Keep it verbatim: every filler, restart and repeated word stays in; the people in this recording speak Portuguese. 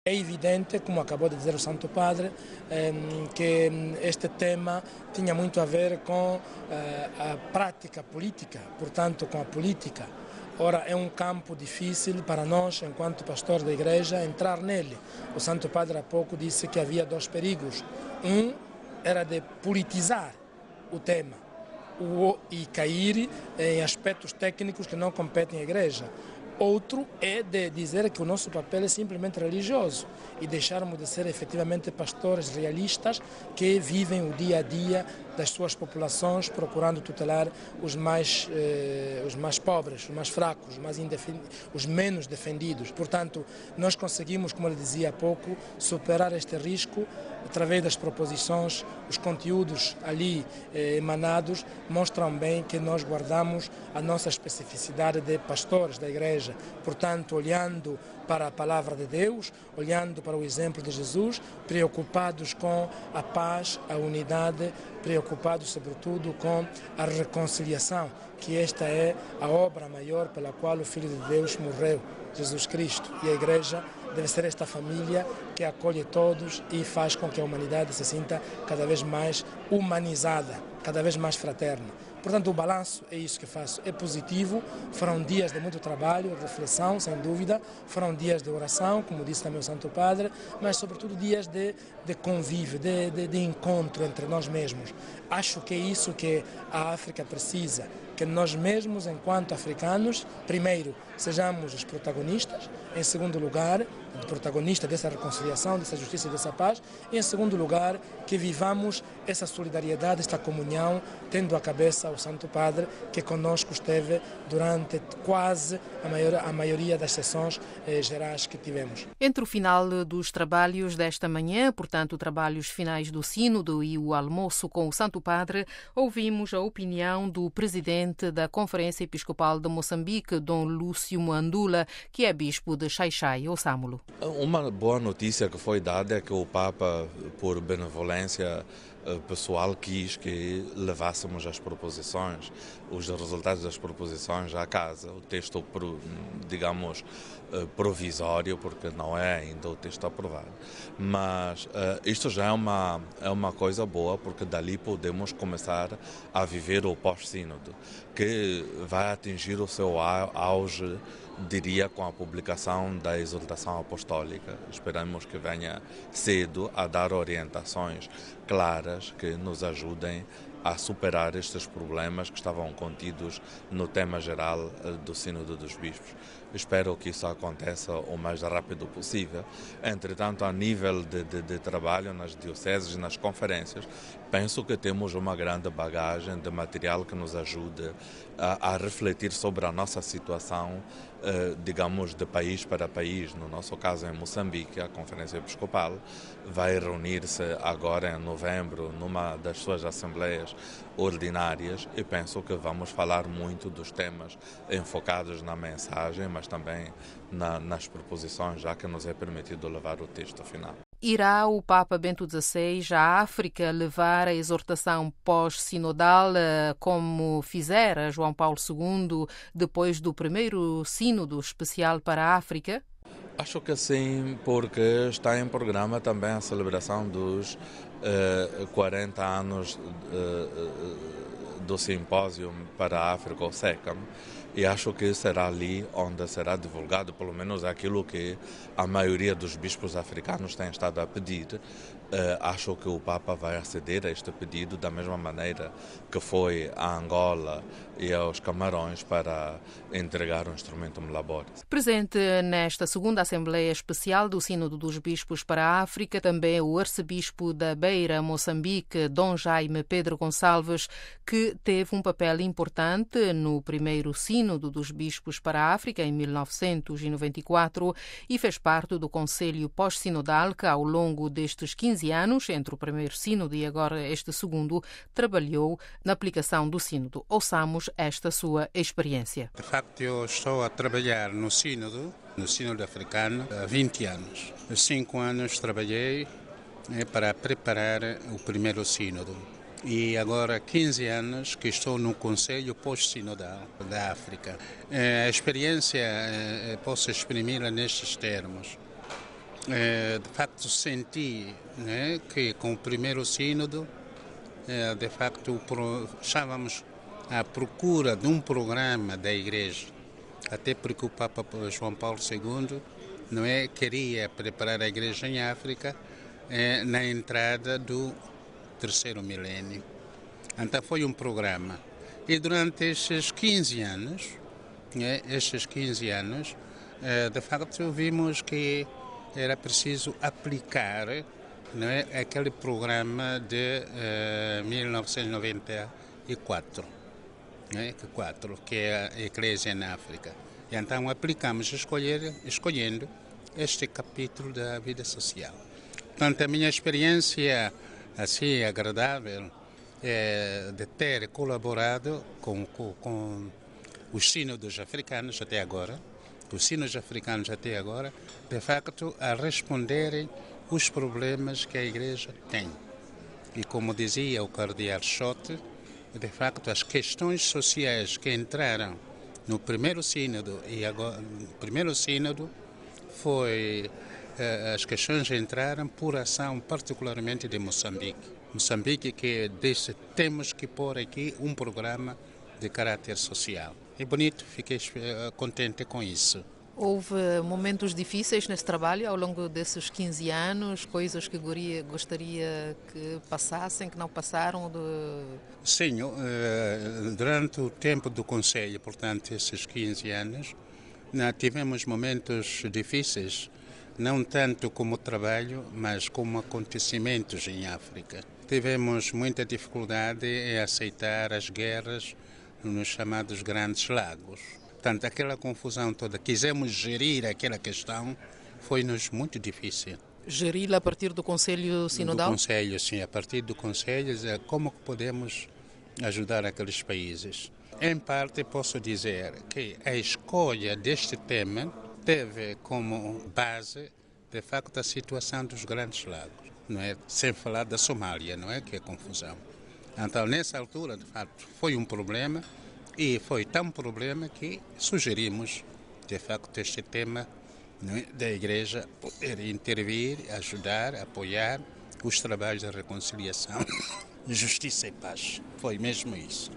É evidente, como acabou de dizer o Santo Padre, que este tema tinha muito a ver com a prática política, portanto com a política. Ora, é um campo difícil para nós, enquanto pastores da Igreja, entrar nele. O Santo Padre há pouco disse que havia dois perigos. Um era de politizar o tema e cair em aspectos técnicos que não competem à Igreja. Outro é de dizer que o nosso papel é simplesmente religioso e deixarmos de ser efetivamente pastores realistas que vivem o dia a dia das suas populações procurando tutelar os mais, eh, os mais pobres, os mais fracos, os, mais os menos defendidos. Portanto, nós conseguimos, como ele dizia há pouco, superar este risco através das proposições. Os conteúdos ali eh, emanados mostram bem que nós guardamos a nossa especificidade de pastores da Igreja. Portanto, olhando para a palavra de Deus, olhando para o exemplo de Jesus, preocupados com a paz, a unidade, preocupados sobretudo com a reconciliação, que esta é a obra maior pela qual o Filho de Deus morreu, Jesus Cristo. E a Igreja deve ser esta família que acolhe todos e faz com que a humanidade se sinta cada vez mais humanizada, cada vez mais fraterna. Portanto, o balanço é isso que faço, é positivo. Foram dias de muito trabalho, reflexão, sem dúvida, foram dias de oração, como disse também o Santo Padre, mas sobretudo dias de, de convívio, de, de, de encontro entre nós mesmos. Acho que é isso que a África precisa, que nós mesmos, enquanto africanos, primeiro, sejamos os protagonistas, em segundo lugar, o protagonista dessa reconciliação, dessa justiça e dessa paz, e em segundo lugar, que vivamos essa solidariedade, esta comunhão, tendo à cabeça o Santo Padre, que conosco esteve durante quase a, maior, a maioria das sessões eh, gerais que tivemos. Entre o final dos trabalhos desta manhã, portanto, trabalhos finais do Sínodo e o almoço com o Santo Padre, ouvimos a opinião do presidente da Conferência Episcopal de Moçambique, Dom Lúcio Muandula, que é bispo de Xai-Xai, ou Sâmulo. Uma boa notícia que foi dada é que o Papa, por benevolência pessoal, quis que levássemos as proposições, os resultados das proposições à casa. O texto, digamos, provisório, porque não é ainda o texto aprovado. Mas uh, isto já é uma, é uma coisa boa, porque dali podemos começar a viver o pós-sínodo, que vai atingir o seu auge, diria, com a publicação da exortação apostólica. Esperamos que venha cedo a dar orientações claras que nos ajudem a superar estes problemas que estavam contidos no tema geral do Sínodo dos Bispos. Espero que isso aconteça o mais rápido possível. Entretanto, a nível de, de, de trabalho nas dioceses e nas conferências, penso que temos uma grande bagagem de material que nos ajude a, a refletir sobre a nossa situação, eh, digamos, de país para país. No nosso caso, em Moçambique, a Conferência Episcopal vai reunir-se agora em novembro numa das suas assembleias ordinárias e penso que vamos falar muito dos temas enfocados na mensagem, mas também na, nas proposições, já que nos é permitido levar o texto final. Irá o Papa Bento dezesseis à África levar a exortação pós-sinodal, como fizera João Paulo segundo depois do primeiro sínodo especial para a África? Acho que sim, porque está em programa também a celebração dos uh, quarenta anos uh, do simpósio para a África, o SECAM, e acho que será ali onde será divulgado, pelo menos aquilo que a maioria dos bispos africanos tem estado a pedir. Uh, acho que o Papa vai aceder a este pedido da mesma maneira que foi a Angola e aos Camarões para entregar o instrumento Labores. Presente nesta segunda Assembleia Especial do Sínodo dos Bispos para a África, também o arcebispo da Beira, Moçambique, Dom Jaime Pedro Gonçalves, que teve um papel importante no primeiro Sínodo dos Bispos para a África, em mil novecentos e noventa e quatro, e fez parte do Conselho Pós-Sinodal que, ao longo destes quinze anos, entre o primeiro sínodo e agora este segundo, trabalhou na aplicação do sínodo. Ouçamos esta sua experiência. De facto, eu estou a trabalhar no sínodo, no sínodo africano, há vinte anos. Há cinco anos trabalhei é, para preparar o primeiro sínodo. E agora há quinze anos que estou no Conselho Pós-Sinodal da África. A experiência posso exprimir-la nestes termos. eh, de facto senti, né, que com o primeiro sínodo, eh, de facto pro, estávamos à procura de um programa da Igreja, até porque o Papa João Paulo segundo não é, queria preparar a Igreja em África eh, na entrada do terceiro milénio. Então foi um programa. E durante estes quinze anos, né, estes quinze anos, eh, de facto vimos que era preciso aplicar, né, aquele programa de eh, mil novecentos e noventa e quatro, né, que, quatro, que é a Igreja na África. E então aplicamos escolher, escolhendo este capítulo da vida social. Portanto, a minha experiência assim agradável é de ter colaborado com, com, com os sínodos africanos até agora, os sínodos africanos até agora, de facto, a responderem os problemas que a Igreja tem. E como dizia o cardeal Schott, de facto, as questões sociais que entraram no primeiro sínodo e agora no primeiro sínodo foi as questões entraram por ação particularmente de Moçambique. Moçambique que disse temos que pôr aqui um programa de caráter social. É bonito, fiquei contente com isso. Houve momentos difíceis nesse trabalho ao longo desses quinze anos, coisas que gostaria que passassem, que não passaram? De... Sim, durante o tempo do Conselho, portanto, esses quinze anos, tivemos momentos difíceis, não tanto como trabalho, mas como acontecimentos em África. Tivemos muita dificuldade em aceitar as guerras nos chamados Grandes Lagos. Portanto, aquela confusão toda, quisemos gerir aquela questão, foi-nos muito difícil. Geri-la a partir do Conselho Sinodal? Do Conselho, sim, a partir do Conselho, como podemos ajudar aqueles países. Em parte, posso dizer que a escolha deste tema teve como base, de facto, a situação dos Grandes Lagos, não é? Sem falar da Somália, não é? Que é confusão. Então, nessa altura, de facto, foi um problema. E foi tão problema que sugerimos, de facto, este tema, né, da Igreja poder intervir, ajudar, apoiar os trabalhos de reconciliação, justiça e paz. Foi mesmo isso.